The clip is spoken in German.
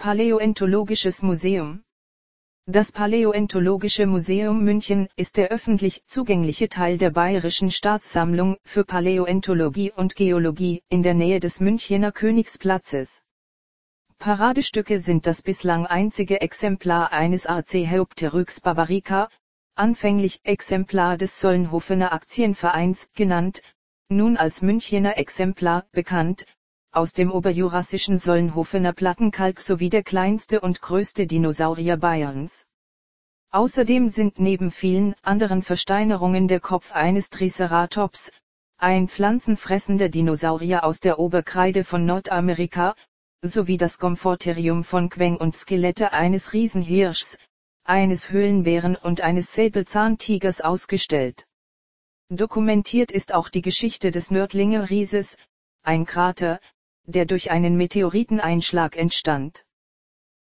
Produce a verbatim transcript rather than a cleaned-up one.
Paläontologisches Museum. Das Paläontologische Museum München ist der öffentlich zugängliche Teil der Bayerischen Staatssammlung für Paläontologie und Geologie in der Nähe des Münchener Königsplatzes. Paradestücke sind das bislang einzige Exemplar eines Archaeopteryx bavarica, anfänglich Exemplar des Solnhofener Aktienvereins genannt, nun als Münchener Exemplar bekannt, aus dem oberjurassischen Solnhofener Plattenkalk sowie der kleinste und größte Dinosaurier Bayerns. Außerdem sind neben vielen anderen Versteinerungen der Kopf eines Triceratops, ein pflanzenfressender Dinosaurier aus der Oberkreide von Nordamerika, sowie das Gomphotherium von Queng und Skelette eines Riesenhirschs, eines Höhlenbären und eines Säbelzahntigers ausgestellt. Dokumentiert ist auch die Geschichte des Nördlinger Rieses, ein Krater, der durch einen Meteoriteneinschlag entstand.